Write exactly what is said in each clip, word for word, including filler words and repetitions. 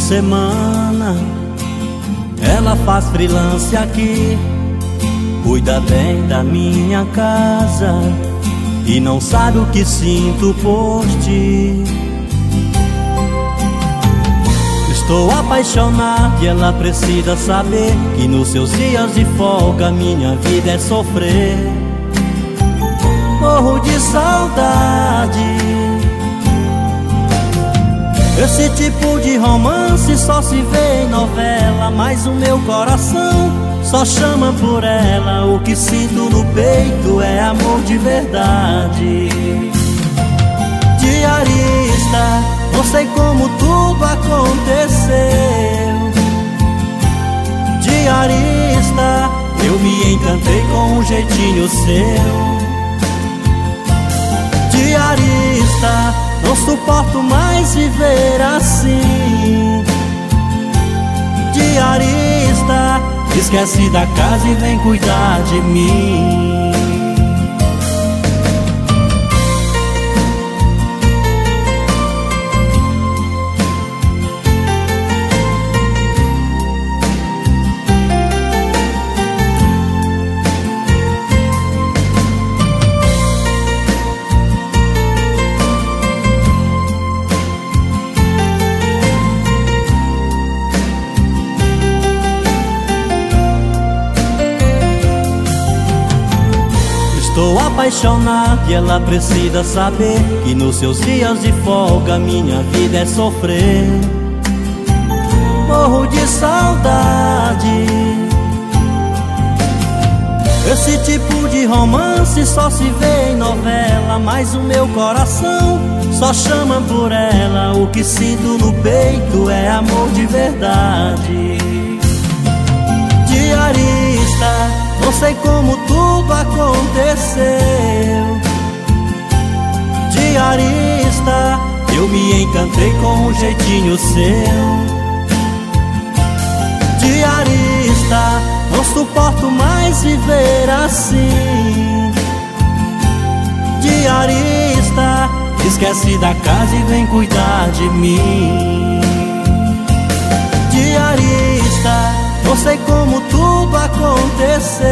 semana ela faz freelance aqui, cuida bem da minha casa e não sabe o que sinto por ti. Estou apaixonado e ela precisa saber que nos seus dias de folga minha vida é sofrer. Morro de saudade. Esse tipo de romance só se vê em novela, mas o meu coração só chama por ela. O que sinto no peito é amor de verdade. Diarista, não sei como tudo aconteceu. Diarista, eu me encantei com um jeitinho seu. Diarista, não suporto mais viver assim. Diarista, esquece da casa e vem cuidar de mim. Estou apaixonado e ela precisa saber que nos seus dias de folga minha vida é sofrer. Morro de saudade. Esse tipo de romance só se vê em novela, mas o meu coração só chama por ela. O que sinto no peito é amor de verdade. Diarista, não sei como tudo aconteceu. Diarista, eu me encantei com um jeitinho seu. Diarista, não suporto mais viver assim. Diarista, esquece da casa e vem cuidar de mim. Diarista, não sei como tudo aconteceu.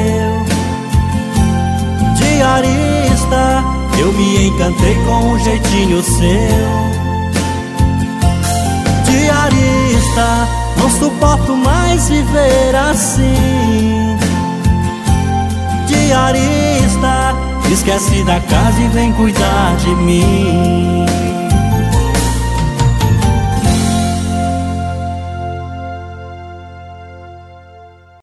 Diarista, eu me encantei com um jeitinho seu. Diarista, não suporto mais viver assim. Diarista, esquece da casa e vem cuidar de mim.